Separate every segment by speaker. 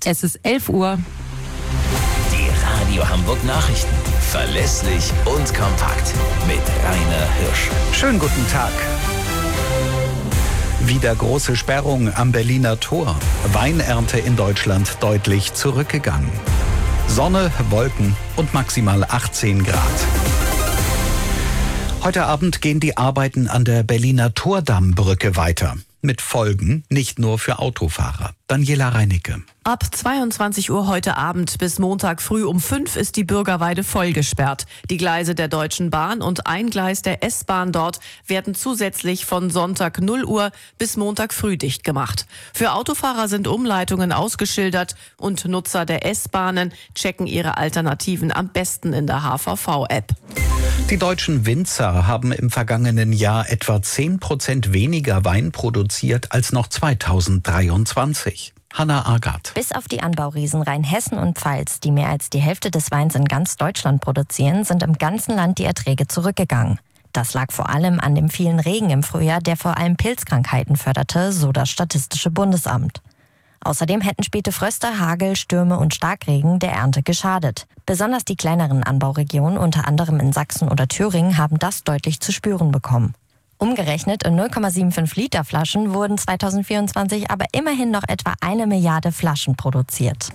Speaker 1: Es ist 11 Uhr.
Speaker 2: Die Radio Hamburg Nachrichten. Verlässlich und kompakt. Mit Rainer Hirsch.
Speaker 3: Schönen guten Tag. Wieder große Sperrung am Berliner Tor. Weinernte in Deutschland deutlich zurückgegangen. Sonne, Wolken und maximal 18 Grad. Heute Abend gehen die Arbeiten an der Berliner Tordammbrücke weiter. Mit Folgen nicht nur für Autofahrer. Daniela Reinicke.
Speaker 4: Ab 22 Uhr heute Abend bis Montag früh um 5 ist die Bürgerweide voll gesperrt. Die Gleise der Deutschen Bahn und ein Gleis der S-Bahn dort werden zusätzlich von Sonntag 0 Uhr bis Montag früh dicht gemacht. Für Autofahrer sind Umleitungen ausgeschildert und Nutzer der S-Bahnen checken ihre Alternativen am besten in der HVV-App.
Speaker 3: Die deutschen Winzer haben im vergangenen Jahr etwa 10% weniger Wein produziert als noch 2023. Hanna Agath.
Speaker 5: Bis auf die Anbauriesen Rheinhessen und Pfalz, die mehr als die Hälfte des Weins in ganz Deutschland produzieren, sind im ganzen Land die Erträge zurückgegangen. Das lag vor allem an dem vielen Regen im Frühjahr, der vor allem Pilzkrankheiten förderte, so das Statistische Bundesamt. Außerdem hätten späte Fröste, Hagel, Stürme und Starkregen der Ernte geschadet. Besonders die kleineren Anbauregionen, unter anderem in Sachsen oder Thüringen, haben das deutlich zu spüren bekommen. Umgerechnet in 0,75 Liter Flaschen wurden 2024 aber immerhin noch etwa 1 Milliarde Flaschen produziert.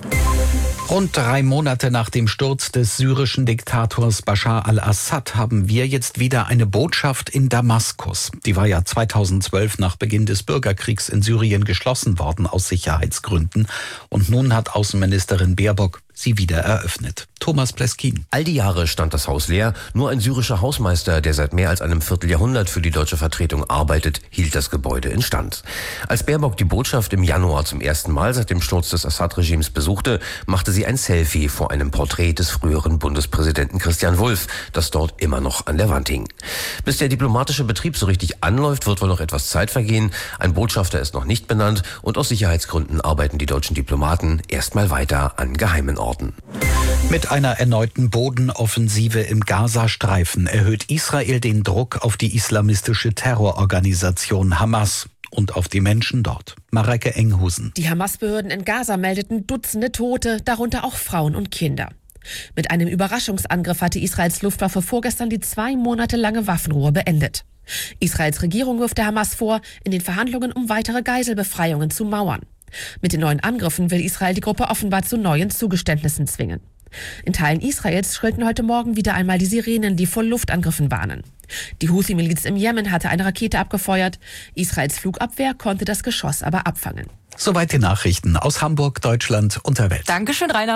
Speaker 3: Rund 3 Monate nach dem Sturz des syrischen Diktators Bashar al-Assad haben wir jetzt wieder eine Botschaft in Damaskus. Die war ja 2012 nach Beginn des Bürgerkriegs in Syrien geschlossen worden aus Sicherheitsgründen. Und nun hat Außenministerin Baerbock sie wieder eröffnet. Thomas Pleskin.
Speaker 6: All die Jahre stand das Haus leer. Nur ein syrischer Hausmeister, der seit mehr als einem Vierteljahrhundert für die deutsche Vertretung arbeitet, hielt das Gebäude instand. Als Baerbock die Botschaft im Januar zum ersten Mal seit dem Sturz des Assad-Regimes besuchte, machte sie ein Selfie vor einem Porträt des früheren Bundespräsidenten Christian Wulff, das dort immer noch an der Wand hing. Bis der diplomatische Betrieb so richtig anläuft, wird wohl noch etwas Zeit vergehen. Ein Botschafter ist noch nicht benannt und aus Sicherheitsgründen arbeiten die deutschen Diplomaten erstmal weiter an geheimen Orten.
Speaker 3: Mit einer erneuten Bodenoffensive im Gazastreifen erhöht Israel den Druck auf die islamistische Terrororganisation Hamas und auf die Menschen dort. Mareike Enghusen.
Speaker 7: Die Hamas-Behörden in Gaza meldeten Dutzende Tote, darunter auch Frauen und Kinder. Mit einem Überraschungsangriff hatte Israels Luftwaffe vorgestern die 2 Monate lange Waffenruhe beendet. Israels Regierung wirft der Hamas vor, in den Verhandlungen um weitere Geiselbefreiungen zu mauern. Mit den neuen Angriffen will Israel die Gruppe offenbar zu neuen Zugeständnissen zwingen. In Teilen Israels schrillten heute Morgen wieder einmal die Sirenen, die vor Luftangriffen warnen. Die Houthi-Miliz im Jemen hatte eine Rakete abgefeuert. Israels Flugabwehr konnte das Geschoss aber abfangen.
Speaker 3: Soweit die Nachrichten aus Hamburg, Deutschland und der Welt.
Speaker 1: Dankeschön, Rainer.